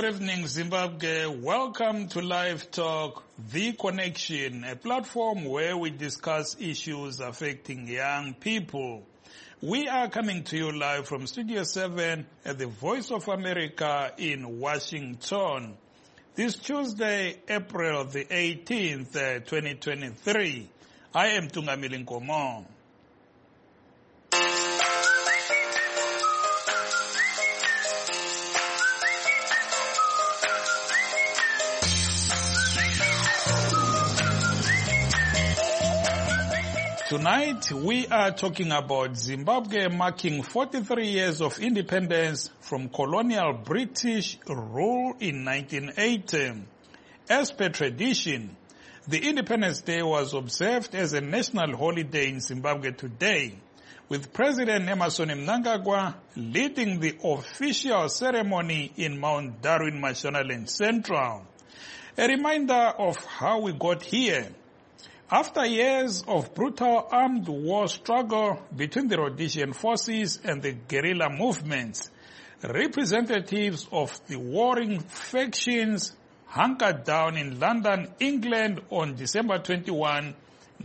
Good evening, Zimbabwe. Welcome to Live Talk, The Connection, a platform where we discuss issues affecting young people. We are coming to you live from Studio 7 at the Voice of America in Washington. This Tuesday, April the 18th, 2023. I am Tungamili Nkomo. Tonight, we are talking about Zimbabwe marking 43 years of independence from colonial British rule in 1980. As per tradition, the Independence Day was observed as a national holiday in Zimbabwe today, with President Emmerson Mnangagwa leading the official ceremony in Mount Darwin, Mashonaland Central. A reminder of how we got here. After years of brutal armed war struggle between the Rhodesian forces and the guerrilla movements, representatives of the warring factions hunkered down in London, England on December 21,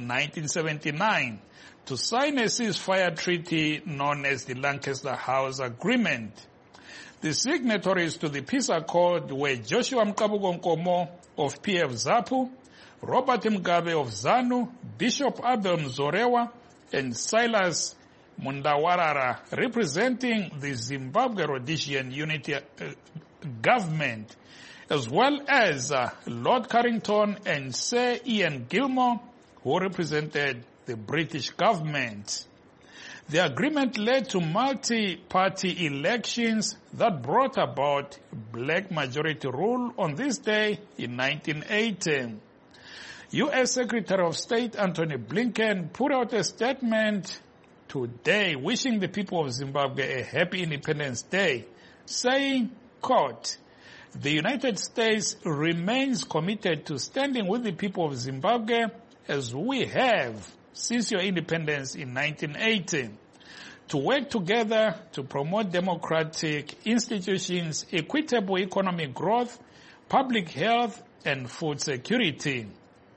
1979, to sign a ceasefire treaty known as the Lancaster House Agreement. The signatories to the peace accord were Joshua Mkabuko Nkomo of PF ZAPU, Robert Mugabe of ZANU, Bishop Abel Mzorewa, and Silas Mundawarara, representing the Zimbabwe Rhodesian Unity government, as well as Lord Carrington and Sir Ian Gilmore, who represented the British government. The agreement led to multi-party elections that brought about black majority rule on this day in 1980. U.S. Secretary of State Antony Blinken put out a statement today wishing the people of Zimbabwe a happy Independence Day, saying, quote, "The United States remains committed to standing with the people of Zimbabwe as we have since your independence in 1980, to work together to promote democratic institutions, equitable economic growth, public health, and food security.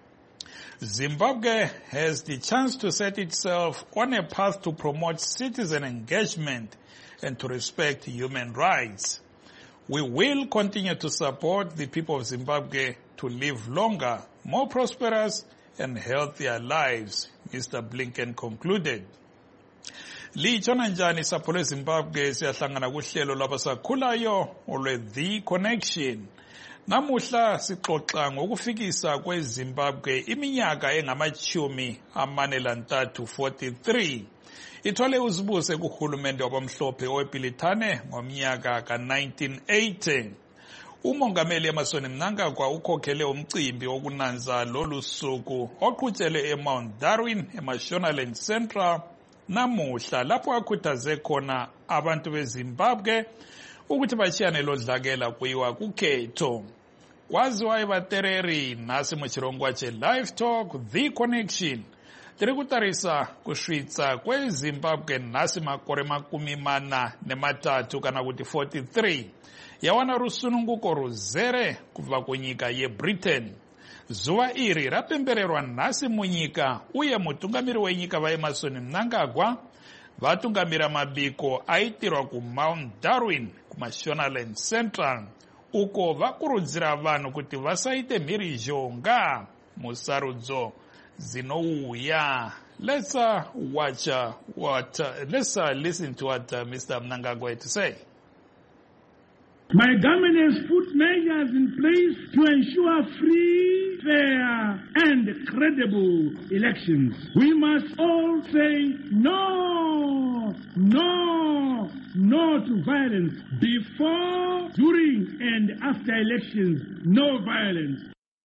Zimbabwe has the chance to set itself on a path to promote citizen engagement and to respect human rights. We will continue to support the people of Zimbabwe to live longer, more prosperous, and healthier lives," Mr. Blinken concluded. Litshona njani sapho lweZimbabwe, siyahlangana kuhlelo lwabasakhulayo olwe-The Connection. Namuhla sixoxa ngokufikisa kweZimbabwe iminyaka engama-43, 43. Ithole uzibuse kuhulumende wabamhlophe owepilithane ngomnyaka ka-1980. Umongameli Emmerson Mnangagwa ukhokhele umcimbi wokunanza lolu suku oqhutshelwe eMount Darwin, eMashonaland Central, namuhla lapho akhuthaze khona abantu beZimbabwe ukuthi bachiyane lodlakela kuyiwa kukhetho. Kwaziwa evatereri nasi muchirongwa che-Live Talk, The Connection. Tiri kutarisa kusvitsa kweZimbabwe nasi makore 43 kana kuti 43. Yawana rusununguko ruzere kubva kunyika yeBritain. Zuva iri rapembererwa nasi munyika uye mutungamiri wenyika vaEmmerson Mnangagwa vatungamira mabiko aitirwa kuMount Darwin kuMashonaland Central, uko vakurudzira vanhu kuti vasaite mhirizhonga musarudzo dzinouya. Let's listen to what Mr. Mnangagwa had to say. My government has put measures in place to ensure free, fair, and credible elections. We must all say no to violence. Before, during, and after elections, no violence.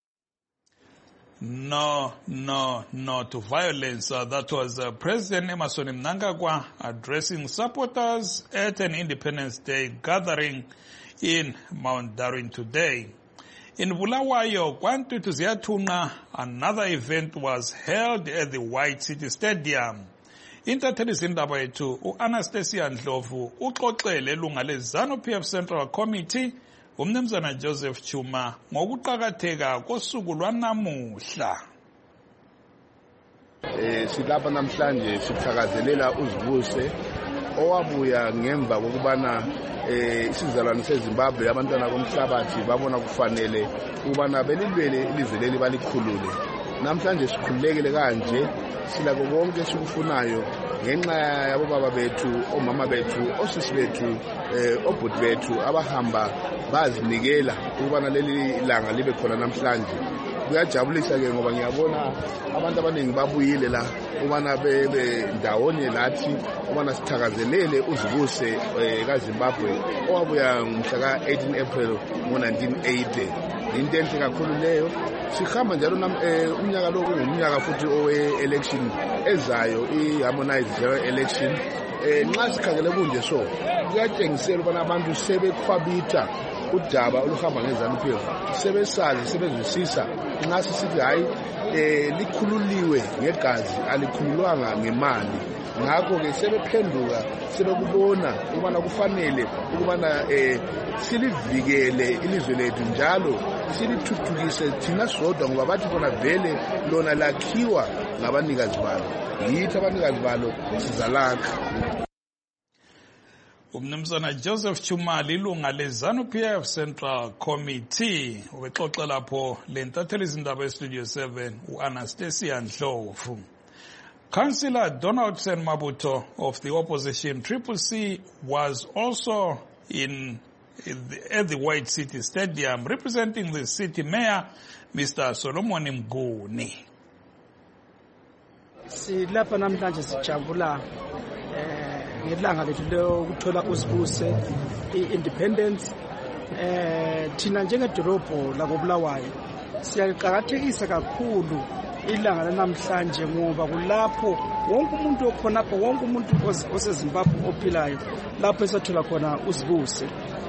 No to violence. That was President Emmerson Mnangagwa addressing supporters at an Independence Day gathering in Mount Darwin today. In Bulawayo, Kwantutu Ziatuna, another event was held at the White City Stadium. Intathelisa indaba yethu uAnastasia Ndlovu uxoxele ilunga leZANU-PF Central Committee umnumzana Joseph Chuma ngokuqhakatheka kosuku lwanamuhla. Silapha namhlanje sithakazelela uZibuse owabuya ngemva kokubana isizalwane seZimbabwe abantwana bomhlabathi babona kufanele ukubana belilwele ilizwe leli balikhulule. Namhlanje sikhululekile kanje silako konke esikufunayo ngenxa yabo baba bethu, omama bethu, osisi bethu, obhuti bethu abahamba bazinikela ukubana leli ilanga libe khona namhlanje. Kuyajabulisa ke ngoba ngiyabona abantu abaningi babuyile la ubana bebe ndawonye lathi ubana sithakazelele uZibuse kaZimbabwe owabuya ngomhla ka-18 April ngo-1980. Into enhle kakhulu leyo. Sihamba njalo umnyaka lo kungumnyaka futhi owe-election ezayo, i-harmonized general election. Nxa sikhangele kunje so kuyatshengisela ubana abantu sebekhwabitha udaba oluhamba ngeZANU-PF, sebesazi sebezwisisa nxa sisithi hayi likhululiwe ngegazi alikhululwanga ngemali. Ngakho ke sebephenduka sebekubona ukubana kufanele ukubana silivikele ilizwe lethu njalo silithuthukise thina sodwa ngoba bathi bona vele lona lakhiwa ngabanikazi balo, yithi abanikazi balo sizalakha. Umnumzana Joseph Chuma lilunga leZANU-PF Central Committee ubexoxa lapho lentatheli izindaba eStudio 7 uAnastasia Ndlovu. Councillor Donaldson Mabuto of the opposition Triple C was also at the White City Stadium representing the city mayor Mr. Solomon Mnguni. Silapha namhlanje sijabula ngelanga lethu lokuthola uZibuse i-independence. Thina njengedolobho lakoBulawayo siyaqhakathekisa kakhulu ilanga lanamhlanje ngoba kulapho wonke umuntu okhonapho, wonke umuntu oseZimbabwe ophilayo lapho esathola khona uZibuse.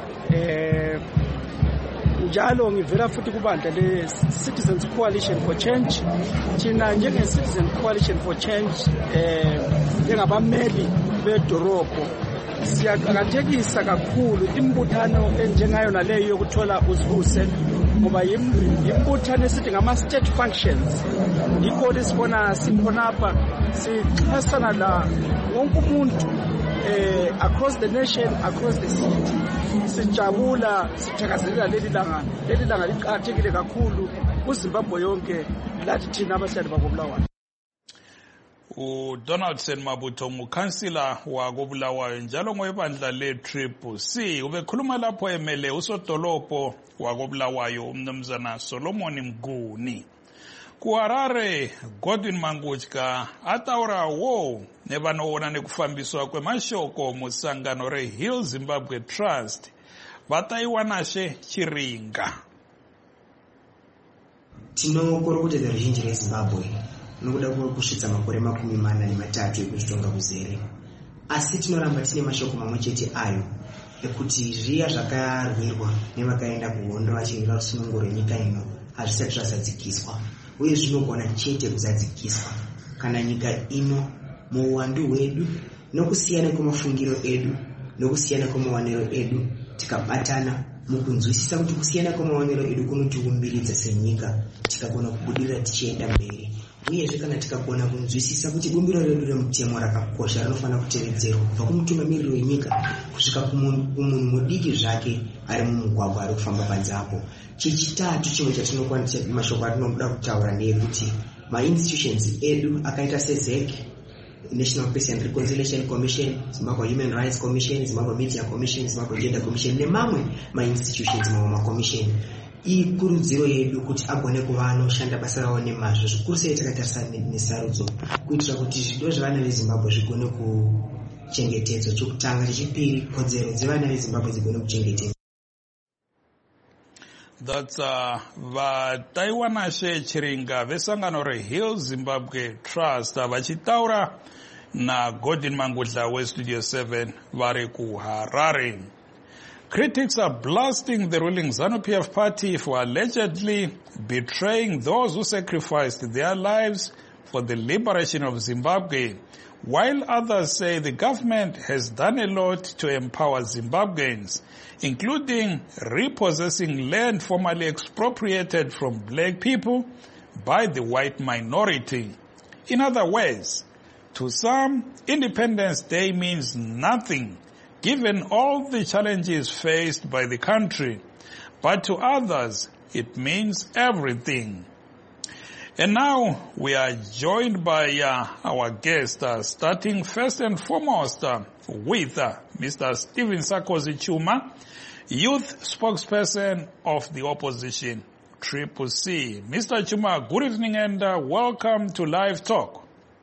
Njalo ngivela futhi kubandla le-Citizens Coalition for Change. Thina njenge-Citizen Coalition for Change njengabameli bedorobho siyaqhakathekisa kakhulu imbuthano enjengayo naleyo yokuthola uZibuse ngoba imbuthano esithi ngama-state functions. Yikho lesibona sikhonapha sixhasana la wonke umuntu across the nation, across the city. Sijabula sithakazelela leli langa liqhakathekile kakhulu kuZimbabwe yonke lathi thina abahlali bakoBulawayo. uDonaldson Mabuto ngukhansila wakoBulawayo njalo ngoyebandla le-Triple C ubekhuluma lapho emele usodolopho wakoBulawayo umnumzana Solomon Mnguni. kuHarare Godwin Mangutska ataura wo nevanoona nekufambiswa kwemashoko musangano reHill Zimbabwe Trust vataiwanashe chiringa. Tinokurokuta ruzhinji reZimbabwe nokuda kusvitsa makore 43 ekuchitonga kuzere, asi tinoramba tine mashoko mamwe chete ayo ekuti zviya zvakarwirwa nevakaenda kuhondo vachirwira rusunungo rwenyika ino hazvisati zvazadzikiswa uye zvinogona chete kuzadzikiswa kana nyika ino muuwandu hwedu nokusiyana kwemafungiro edu nokusiyana kwemawaniro edu tikabatana mukunzwisisa kuti kusiyana kwemawaniro edu kunotiumbiridza senyika tikagona kubudirira tichienda mberi. Uyezve kana tikagona kunzwisisa kuti bumbiro redu remutemo rakakosha rinofanira kutevedzerwa kubva kumutungamiriri wenyika kusvika kumunhu mudiki zvake ari mumugwagwa ari kufamba panze apo. Chechitatu chimwe chatinokwanisa mashoko atinoda kutaura ndeyekuti ma-institutions edu akaita seZEC, National Peace and Reconciliation Commission, Zimbabwe Human Rights Commission, Zimbabwe Media Commission, Zimbabwe Gender Commission nemamwe ma-institutions mamwe ma-commission ikurudziro yedu kuti agone kuva anoshanda basa rawo nemazvo zvikuru sei takatarisana nesarudzo kuitira kuti zvido zvevana veZimbabwe zvigone kuchengetedzwa. Chokutanga chechipiri kodzero dzevana veZimbabwe dzigone kuchengetedzwa. That's vataiwanashe chiringa vesangano reHill Zimbabwe Trust vachitaura naGordon Mangudla weStudio 7 vari kuHarare. Critics are blasting the ruling ZANU-PF party for allegedly betraying those who sacrificed their lives for for the liberation of Zimbabwe, while others say the government has done a lot to empower Zimbabweans, including repossessing land formerly expropriated from black people by the white minority. In other words, to some, Independence Day means nothing, given all the challenges faced by the country. But to others, it means everything. And now we are joined by our guest, starting first and foremost with Mr. Stephen Sarkozy Chuma, youth spokesperson of the opposition, Triple C. Mr. Chuma, good evening and welcome to Live Talk.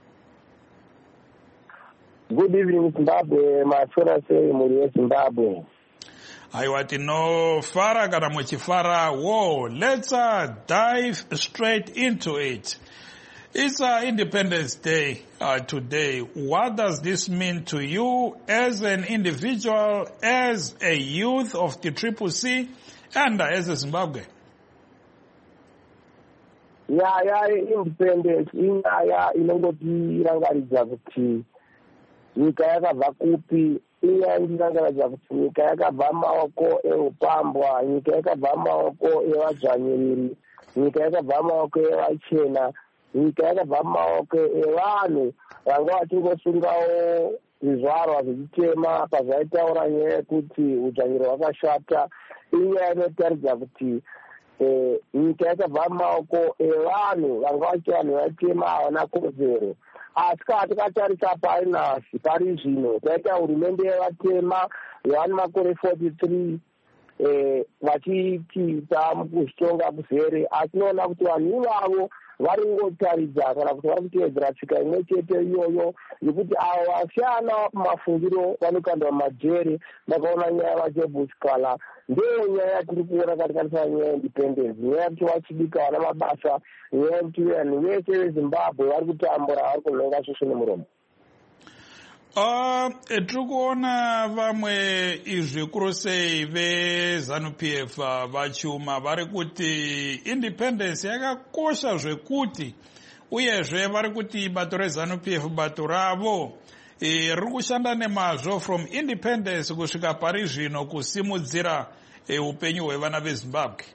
Good evening, Zimbabwe. My friend say Muri Zimbabwe. Aiwati no fara kana muchifara. Whoa, let's dive straight into it. It's Independence Day today. What does this mean to you as an individual, as a youth of the Triple C, and as a Zimbabwe? Independence inongoti irangaridza kuti nyika yakabva kupi, irangaridza kuti nyika yakabva maoko eupambwa, nyika yakabva maoko evadzvanyiriri, nyika yakabva maoko evachena, nyika yakabva maoko evanhu vanga vachingosungawo zvizvarwa zvichitema pazvaitaura nyaya yekuti udzvanyiri hwakashata. Inyaya inotaridza kuti nyika yakabva maoko evanhu vanga vachi vanhu vatema havana kodzero. Asi kana takatarisa pari nhasi, pari zvino taita hurumende yevatema yevane makore 43 vachiita mukuzvitonga kuzere, asi tinoona kuti vanhu ivavo vari kungotaridza kana kuti vari kutevedzera tsika imwe chete iyoyo yekuti avo vashana kumafungiro vanokandwa majere. Ndakaona nyaya vajebuskala ndiyo nyaya yatiri kuona katikatisa nyaya yeindependence, nyaya yekuti vachibika vana mabasa, nyaya yekuti vanhu vese vezimbabwe vari kutambura, vari kunonga shosho nemuromo. Tiri kuona vamwe zvikuru sei veZANU-PF vachuma vari kuti independence yakakosha zvekuti, uyezve vari kuti bato reZANU-PF bato ravo riri kushanda nemazvo from independence kusvika pari zvino kusimudzira upenyu hwevana veZimbabwe.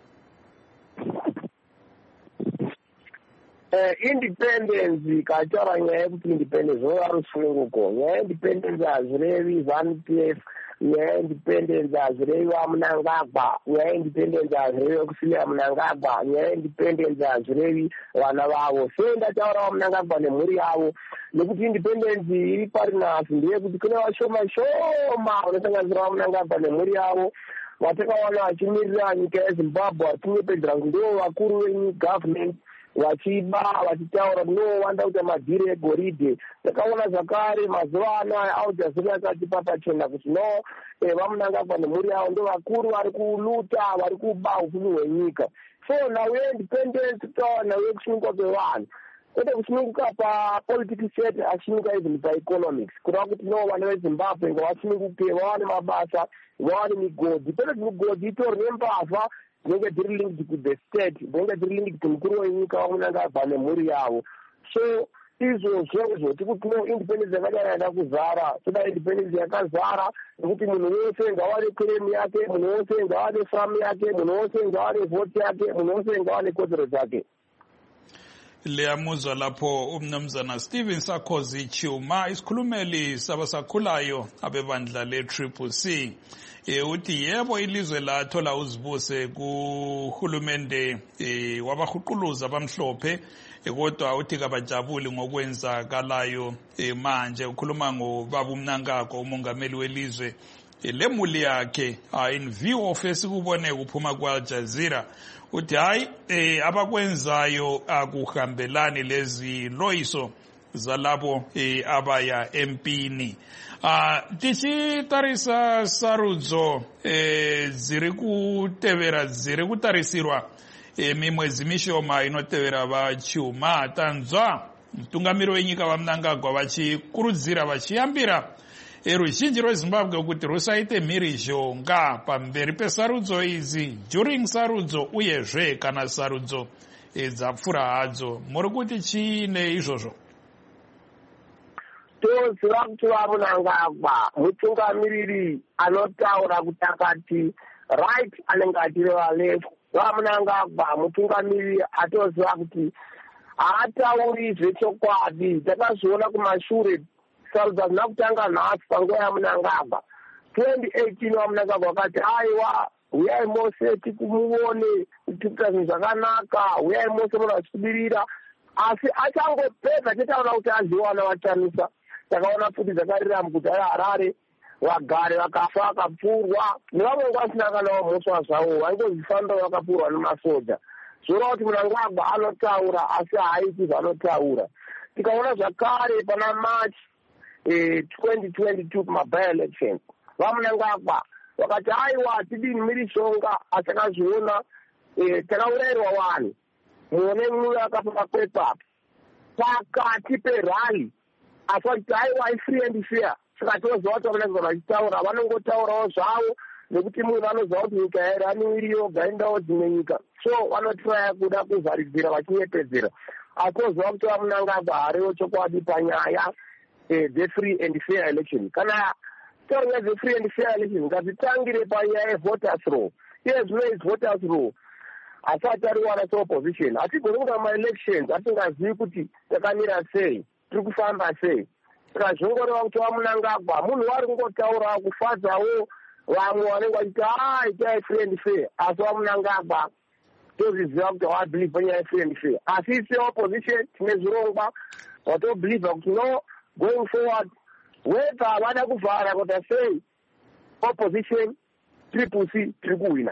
Independence kataura nyaya yekuti independence zvinova rusununguko. Nyaya yeindependence hazirevi ZANU-PF, nyaya yeindependence hazirevi vaMnangagwa, nyaya yeindependence hazirevi vekusinya Mnangagwa, nyaya yeindependence hazirevi vana vavo. Sei ndataura vaMnangagwa nemhuri yavo? Nekuti independence iri pari nhasi ndeyekuti kune vashoma shoma vanosanganisira vaMnangagwa nemhuri yavo vatakaona vachimirira nyika yeZimbabwe vachinyepedzera kuti ndivo vakuru vegovernment, vachiba vachitaura tinowanda kuita madhiri egoridhe. Takaona zvakare mazuva anaya aljazira akatipa pachena kuti no vaMnangagwa nemhuri yavo ndo vakuru vari kuluta, vari kuba upfumi hwenyika. So nawe independence taura nawe kusununguka kwevanhu, kwete kusununguka papolitics chete, asununguka even paeconomics, kureva kuti no vana veZimbabwe ngavasununguke, vawane mabasa, vawane migodhi. Kwete kuti migodhi itorwe mbavha dzinenge dziri linked to the state, dzinenge dziri linked to mukuru wenyika vaMnangagwa nemhuri yavo. So izvozvo tikuti no independence yakadai yaida kuzara, toda independence yakazara nekuti munhu wese ngawane claim yake, munhu wese ngawane famu yake, munhu wese ngawane vote yake, munhu wese ngawane kodzero dzake. Liyamuzwa lapho umnumzana Stephen Sarkozy Chuma, isikhulumeli sabasakhulayo abebandla le-Triple C. Uthi yebo ilizwe lathola uzibuse kuhulumende wabahuquluza abamhlophe, kodwa uthi kabajabuli ngokwenzakalayo manje. Ukhuluma ngobaba uMnangagwa, umongameli welizwe, lemuli yakhe in view of esikubone kuphuma kwa-Aljazeera. Uthi hayi abakwenzayo akuhambelani lezi loyiso zalabo abaya empini. Tichitarisa sarudzo ziri kutarisirwa mimwedzi mishoma inotevera vachuma. Tanzwa mutungamiri wenyika vaMnangagwa vachikurudzira vachiyambira ruzhinji rweZimbabwe kuti rusaite mhirizhonga pamberi pesarudzo idzi, during sarudzo uyezve kana sarudzo dzapfura hadzo. Muri kuti chine izvozvo? toziva kuti vamunangagwa mutungamiriri anotaura kuti akati right anenge achireva left. Vamunangagwa mutungamiriri atoziva kuti haatauri zvechokwadi. Takazviona kumashure sarudzo hazina kutanga nhasi panguva yamunangagwa 2018. Vamunangagwa vakati aiwa uyai mose tikumuone tikuita zvinhu zvakanaka, uyai mose munhu achikubirira. Asi achangopedza chetaura kuti azviwana vatamisa. Takaona pfuti dzakarira muguta reHarare, vagare vakafa vakapfurwa nevamwe vasina kana vamhosva zvavo vaingozvifamba vakapfurwa nemasoja. Zvoreva kuti Mnangagwa anotaura asi haaiti zvanotaura. Tikaona zvakare pana March 2022 kumaby-election, vaMnangagwa vakati aiwa tidini mirishonga, asi takazviona takaurayirwa vanhu muone mumwe akafa kwepapo pakati perali. Asi vachiti aiwa ifree and fair. Saka toziva kuti vaMnangagwa vachitaura vanongotaurawo zvavo nekuti munhu vanoziva kuti nyika yairani iri yoga endawo dzimwe nyika, so vanotiraya kuda kuvharidzira vachinyepedzera. Asi toziva kuti vaMnangagwa hariwo chokwadi panyaya dze-free and fair election. Kana taura dze-free and fair election ngadzitangire panyaya yevoters law. Iye zvino voters law asati ariwana seopposition. Hatigoni kuita ma-elections atingazivi kuti takamira sei, tiri kufamba sei. Saka zvingoreva kuti vaMnangagwa munhu vari kungotaura kufadzawo vamwe vanenge vachiti itai free and fair. Asi vaMnangagwa tozviziva kuti havabhilive panyaya free and fair. Asi seopposition tine zvirongwa vatobhiliva kuti no, going forward whether havada kuvhara kuita sei, opposition triple-C tiri kuhwina.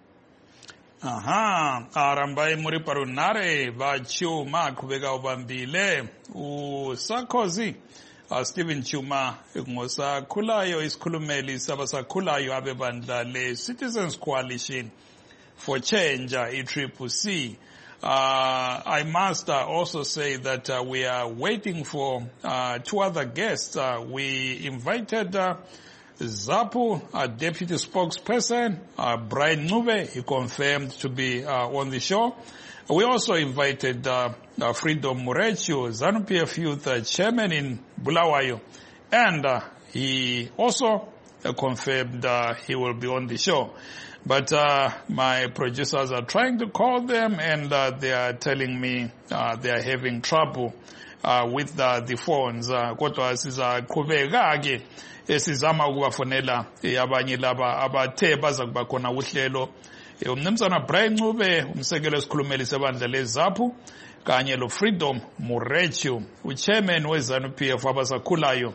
Aha, arambai muri parunare vaChuma kuveka upambile uSarkozy Stephen Chuma ngosakhulayo isikhulumeli sabasakhulayo abebandla le-Citizens Coalition for Change i-Triple-C. I must also say that we are waiting for two other guests. We invited ZAPU, Deputy Spokesperson, Brian Ncube, he confirmed to be on the show. We also invited Freedom Murechu, ZANU-PF Youth Chairman in Bulawayo, and he also confirmed he will be on the show. But my producers are trying to call them, and they are telling me they are having trouble with the phones. Kodwa sizaqhubeka-ke esizama ukubafonela abanye laba abathe baza kuba khona uhlelo. Umnumzana Brian Ncube, umsekelo wesikhulumeli sebandla leZAPU, kanye lo Freedom Murechu, uchairman weZANU-PF abasakhulayo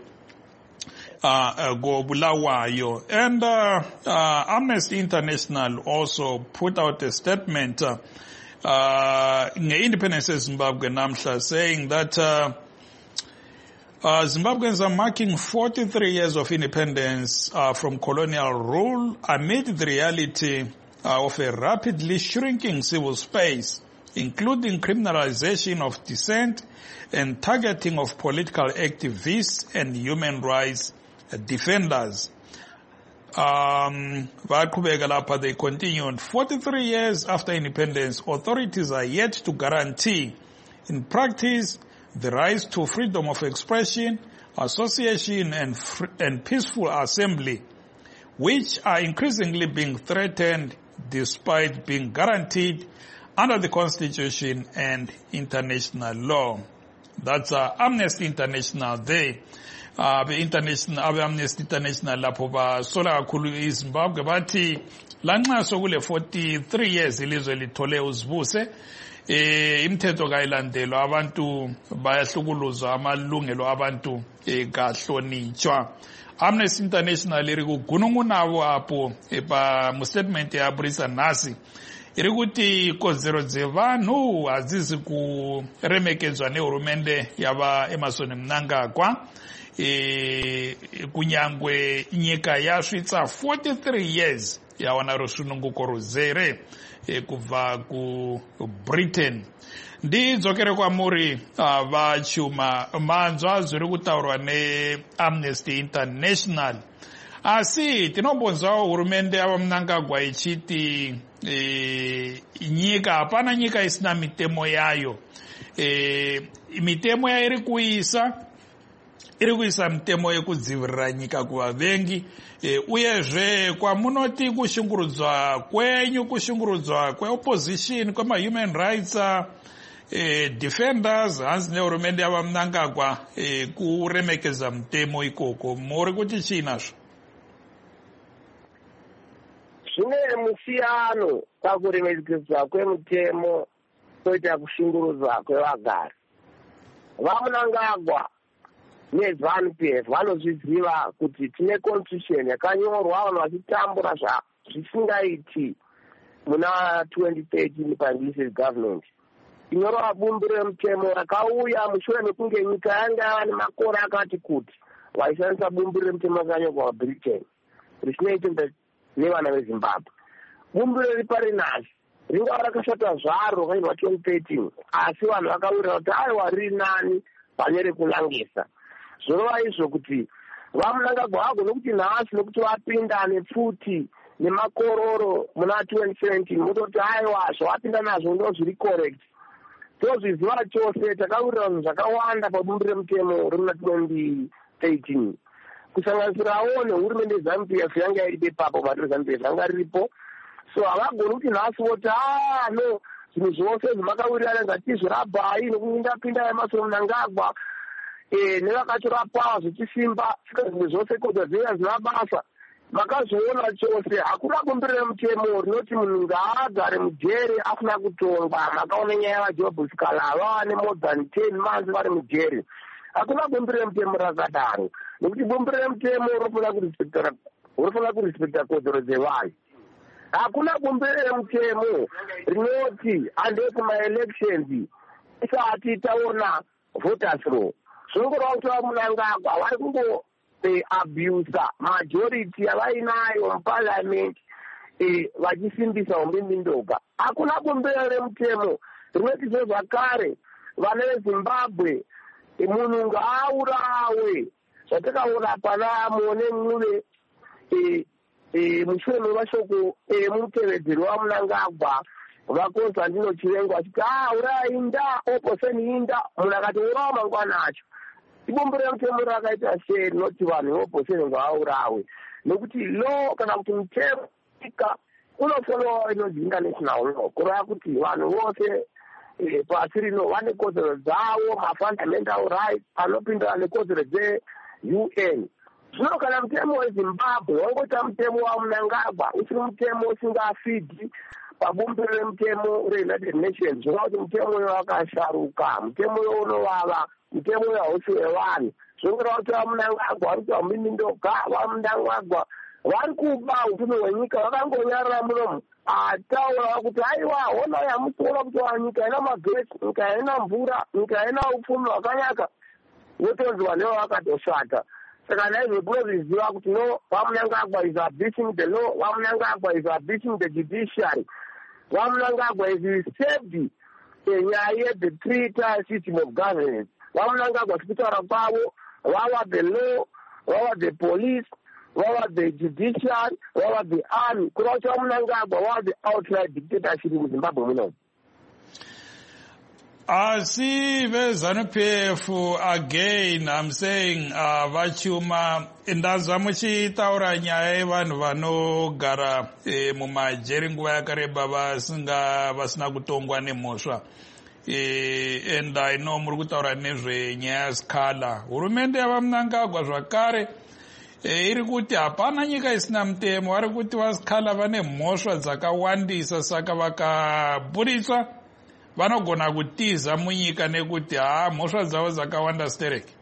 go-Bulawayo. And Amnesty International also put out a statement nge-Independence Zimbabwe namhla, saying that Zimbabweans are marking 43 years of independence from colonial rule amid the reality of a rapidly shrinking civil space, including criminalization of dissent and targeting of political activists and human rights defenders. They continued, 43 years after independence, authorities are yet to guarantee in practice the rights to freedom of expression, association, and peaceful assembly, which are increasingly being threatened despite being guaranteed under the Constitution and international law. That's Amnesty International there. Amnesty International lapho basola kakhulu iZimbabwe bathi lanxa sokule 43 years ilizwe lithole uzibuse, imithetho kayilandelwa, abantu bayahlukuluzwa, amalungelo abantu kahlonitshwa. Amnesty International iri kugunungunavo apo mu statement yaburisa nasi iri kuti ikodzero dzevanhu hadzizi kuremekedzwa nehurumende yava Emmerson Mnangagwa. Kunyangwe nyika yasvitsa 43 years yawana rusununguko ruzere kubva kuBritain. Ndidzokere kwamuri vaChuma, manzwa zviri kutaurwa neAmnesty International. asi tinombonzwawo hurumende yavaMnangagwa ichiti nyika, hapana nyika isina mitemo yayo. Mitemo yairi kuisa mitemo yekudzivirira nyika kuvavengi, uyezve kwamunoti kushungurudzwa kwenyu, kushungurudzwa kweopposition, kwema-human rights defenders, hanzi nehurumende yavaMnangagwa kuremekeza mutemo ikoko, muri kuti chiinazvo? Zvine musiyano pakuremekedzwa kwemutemo koita kushungurudzwa kwevagari. VaMnangagwa neZANU-PF vanozviziva kuti tine constitution yakanyorwa, vanhu vachitambura zvisingaiti muna 2013 pandisi government. Inyorwa bumbiro remutemo rakauya mushure mekunge nyika yanga yava nemakore akati kuti vaishandisa bumbiro remutemo rakanyorwa Britain richinoita nevana veZimbabwe. Bumbiro riri parinazvi ringava rakashata zvaro rakaitwa 2013, asi vanhu vakawirira kuti aiwa riri nani pane rekunangisa. Zvorova izvo kuti vaMnangagwa vagone kuti nhasi nokuti vapinda nepfuti nemakororo muna 2017 mutoti aiwa zvavapinda nazvo ndo zviri correct. Tozviziva chose, takawirira zvinhu zvakawanda pabumbiro remutemo rimuna 2013, kusanganisirawo nehurumende yeZANU-PF yanga iripo ipapo, bhato reZANU-PF yanga riripo. So havagoni kuti nhasi voti no zvinhu zvose zvimakawirira ngatizvirabai nokupinda yemasoro Mnangagwa nevakatora pawa zvichisimba, saka zvinhu zvose kodwa zviya zvina basa. Makazviona chose, hakuna bumbiro remutemo rinoti munhu ngaagare mujere asina kutongwa. Makaona nyaya yaJob Sikala vava more than 10 months vari mujere. Hakuna bumbiro remutemo rakadaro, nokuti bumbiro remutemo rinofana kurispekta kodzero dzevanhu. Hakuna bumbiro remutemo rinoti handei kumaelections isati taona voters roll. Zvinongoreva kuti vaMnangagwa vari kungo abusa majority yavainayo muparliament vachisimbisa umbimbindoga. Hakuna bumbiro remutemo rinoti zvezvakare vana veZimbabwe munhu ngaaurawe zvatakaona pana Mone Mncube mushure mevashoko emutevedzeri waMnangagwa vaKonstantino Chivengo achiti urainda oposeni inda, munhu akati urawo mangwana acho. Ibumbiro remutemo rakaita sei rinoti vanhu veopposeni ngavaurawe? Nokuti law kana kuti mutemo unofanira inonzi international law, kureva kuti vanhu vose pasi rino vane kodzero dzavo, mafundamental rights anopindana nekodzero dze-UN. Zvino kana mutemo weZimbabwe wangoita mutemo waMnangagwa usiri mutemo usingafidhi pabumbiro remutemo reUnited Nations, zvinova kuti mutemo uyo wakasharuka, mutemo uyo unovava, mutemo uyo hausi wevanhu. Zvinongoreva kuti vaMnangagwa vari kuita umbimbindoga, vaMnangagwa vari kuba upfumi hwenyika, vakangonyarara munomu ataura kuti aiwa honai hamusiona kuti nyika haina magetsi, nyika haina mvura, nyika haina upfumi hwakanaka, votonzi vanhu ivo vakatoshata. Saka naizvo tinozviziva kuti no, vaMnangagwa is abusing the law, vaMnangagwa is abusing the judiciary, vaMnangagwa is disturbed nyaya the three-tier system of governance. vaMnangagwa tikutaura kwavo vava the law, vava the police, vava the judiciary, vava the army. Kureva kuti vaMnangagwa vava the outright dictatorship muZimbabwe munomu. Asi veZANU-PF again, I'm saying vachuma ndanzwa muchitaura nyaya yevanhu vanogara mumajeri nguva yakareba vasina kutongwa nemhosva. And I know muri kutaura nezvenyaya yaSikhala. Hurumende yavaMnangagwa zvakare iri kuti hapana nyika isina mutemo, vari kuti vaSikhala vane mhosva dzakawandisa, saka vakaburiswa vanogona kutiza munyika nekuti mhosva dzavo dzakawanda stereki.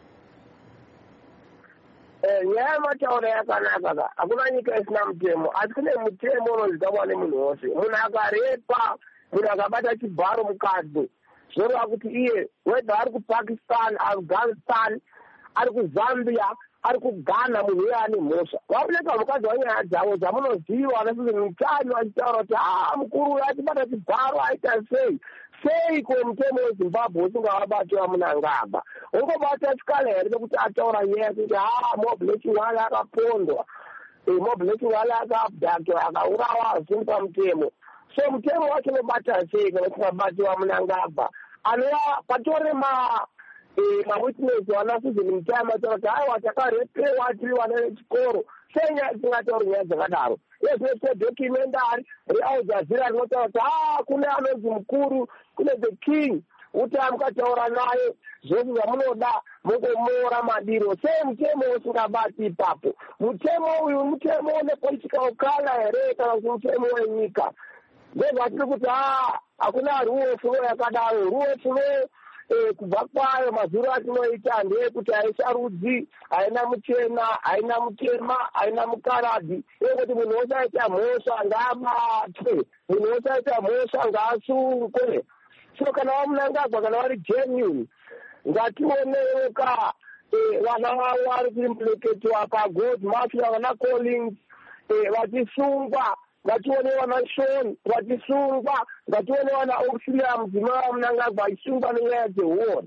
Nyaya yematauro yakanaka, hakuna nyika isina mutemo, asi kune mutemo unozivikanwa nemunhu wose. Munhu akarepa, munhu akabata chibharo mukadzi, zvoreva kuti iye whether ari kuPakistan, Afghanistan, ari kuZambia, ari kuGhana, munhu uye ane mhosva. Vaoneka mukadzi wanyaya dzavo dzamunoziva anasise mutano achitaura kuti mukuru uyo achibata chibharo aita sei. Seiko mutemo weZimbabwe usingavabati vaMnangagwa? Ungobata Sikhala here nekuti ataura nyaya kuti mob lechingwana akapondwa. moblessing akabhakwa akaurawa zvinhu pamutemo. So mutemo wacho unobata sei kana usingabatiwa Mnangagwa? Anova patore mawitness wana Susan Mutama kuti aiwa takarepewa tiri vana vechikoro. Sei nyaya dzisingatauri nyaya dzakadaro? Yezvese documentary reAl Jazeera rinotaura kuti kune anonzi mukuru, kune the king, kuti mukataura naye zvose zvamunoda mukomora madiro. Sei mutemo usingabati ipapo? Mutemo uyu mutemo une political color here kana kuti mutemo wenyika? Ndezvatiri kuti hakuna rule of law yakadaro. Rule of law kubva kwayo mazuro atinoita ndeyekuti haisa rudzi, haina muchena, haina mutema, haina mukaradhi. Yekuti munhu osaita mhosva ngaabatwe, munhu osaita mhosva ngaasungwe. So kana waMnangagwa kana vari genuine, ngationeka vana vavo vari kuimplicatiwa paGold Mafia, vana Collins vachisungwa. Ngatione wana Sean vatisungwa, ngatione wana Auxilia mudzimai waMnangagwa achisungwa nenyaya dzehuoni.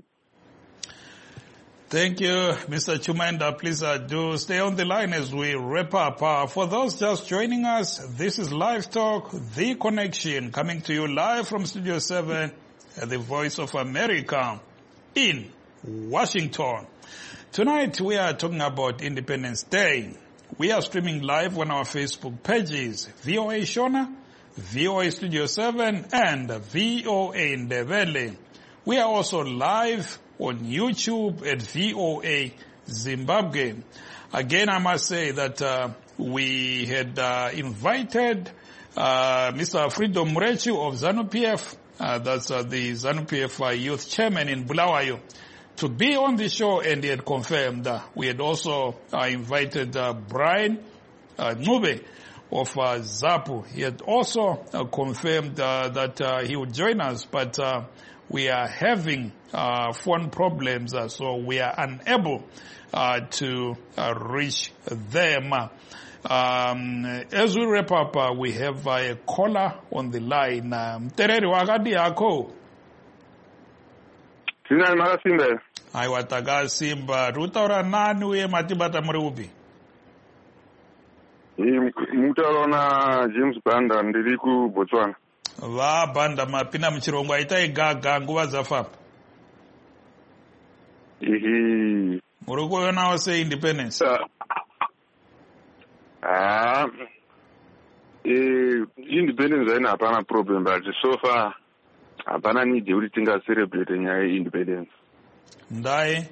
Thank you, Mr. Chumenda. Please do stay on the line as we wrap up. For those just joining us, this is Live Talk, The Connection, coming to you live from Studio 7 at the Voice of America in Washington. Tonight we are talking about Independence Day. We are streaming live on our Facebook pages, VOA Shona, VOA Studio 7, and VOA Ndebele. We are also live on YouTube at VOA Zimbabwe. Again, I must say that we had invited Mr. Freedom Murechu of ZANU-PF, that's the ZANU-PF youth chairman in Bulawayo, to be on the show, and he had confirmed. We had also invited Brian Ncube of ZAPU. He had also confirmed that he would join us, but we are having phone problems, so we are unable to reach them. As we wrap up, we have a caller on the line. Tereri wakati yako? Sina makasimba. Aiwa takasimba. Rutaura nani uye matibata muri upi? Mutaura na James Banda ndiri ku Botswana. Va Banda mapina mchirongo aita igaga nguva zafapa. Muri kuona wase independence. Independence haina hapana problem, but so far hapana need kuti tinga celebrate nyaya independence. Ndai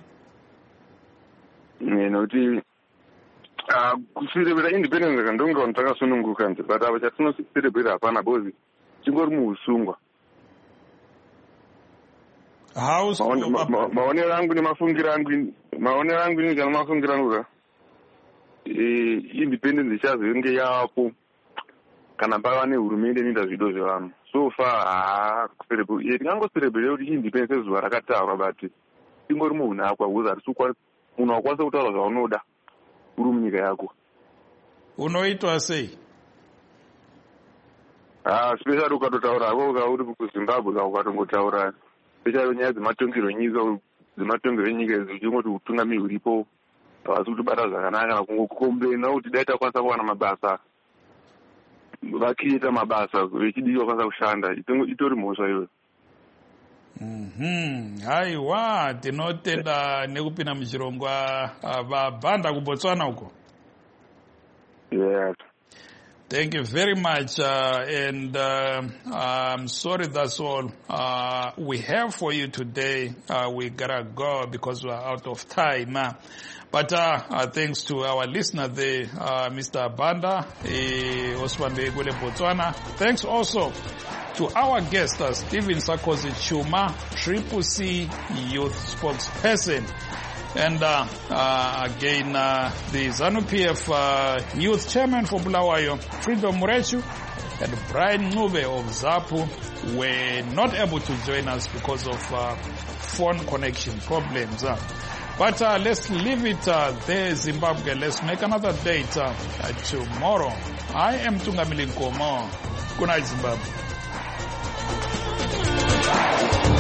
noti kucelebrate independence kandonga takasununguka nje, but ava chatino celebrate hapana bozi chingori muusungwa. House maonero angu ni mafungira angu ni kana mafungira angu independence ichazenge yapo kana pava nehurumende inoita zvido zvevanhu. So far tingango celebrate kuti independence zuva rakataurwa, but ingori munhu akwa uza risukwa munhu wakwanisa kutaura zvaunoda uri munyika yako. Unoitwa sei? Especially ukatotaura hako uri kuZimbabwe ukatongotaura especially nyaya dzematongero enyika, dzematongero enyika idzi uchingoti utungamiri uripo havasi kutibata zvakanaka kana kungokomblena kuti dai takwanisa kuwana mabasa, vakiita mabasa vechidiki vakwanisa kushanda, itori mhosva iyoyo. Haiwa, tinotenda nekupinda muchirongwa vaBanda kuBotswana uko. Yes. Thank you very much, and I'm sorry that's all we have for you today. We gotta go because we're out of time. But thanks to our listener there, Mr. Banda, Osman Begule Botswana. Thanks also to our guest, Stephen Sakosi Chuma, Triple C Youth Spokesperson. And again, the ZANU-PF Youth Chairman for Bulawayo, Freedom Murechu, and Brian Ncube of ZAPU were not able to join us because of phone connection problems. But let's leave it there, Zimbabwe. Let's make another date tomorrow. I am Tungamili Nkomo. Good night, Zimbabwe.